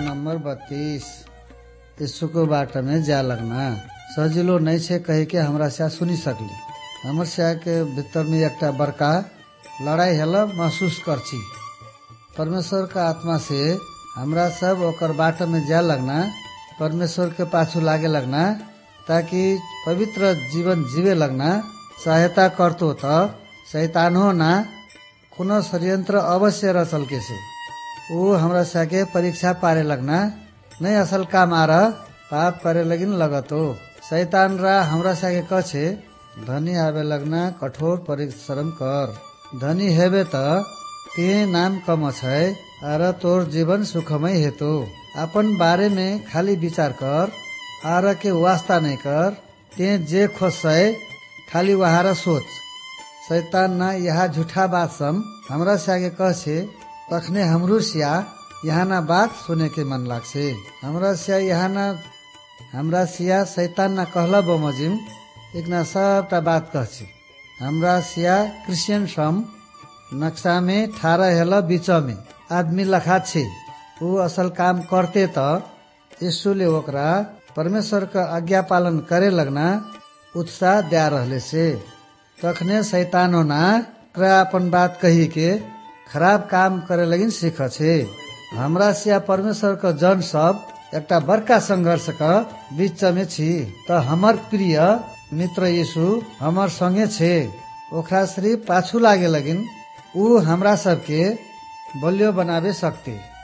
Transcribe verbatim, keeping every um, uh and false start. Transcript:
Number बत्तीस। यीशु को बाटा में जा लगना सजिलो नहीं छे कहे के हमरा से सुनी सकली। हमर से के भीतर में एक बड़का लड़ाई हेला महसूस करछी। परमेश्वर का आत्मा से हमरा सब ओकर बाटा में जा लगना, परमेश्वर के पाछू लागे लगना, ताकि पवित्र जीवन जीवे लगना सहायता करतो त शैतान हो ना कोनो षड्यंत्र अवश्य रचल के से वो हमरा साके परीक्षा पारे लगना नहीं असल काम आर पाप करे लगिन लगतो। शैतान रा हमरा साके कछे धनी आवे लगना कठोर परिश्रम कर, धनी हेबे त ते नाम कम छै आर तोर जीवन सुखमय हेतो। अपन बारे में खाली विचार कर आर के वास्ता नहीं कर, ते जे खोज खाली वहार सोच। शैतान ना यहाँ झूठा बात सम हमरा से आगे कहे तखने हमरू सिया यहाँ ना बात सुने के मन लागसे। हमरा सिया यहाँ ना हमरा सिया शैतान ना कहला बमजिम एक ना सबटा बात कहे। हमरा सिया क्रिश्चियन सम नक्शा में ठारा हेला बीच में आदमी लखा छे। वो असल काम करते त यीशुले ओकरा परमेश्वर का आज्ञा पालन करे लगना उत्साह दिया रहले से। तखने शैतानो ना अपन बात कही के खराब काम करे लगिन सीख छे। हमरा से परमेश्वर का जन सब एक बड़का संघर्ष का बीच में छी त हमर प्रिय मित्र यीशु हमर संगे छे। ओकरा सिर्फ पाछू लागे लगिन ऊ हमरा सबके बलियो बनावे सकते।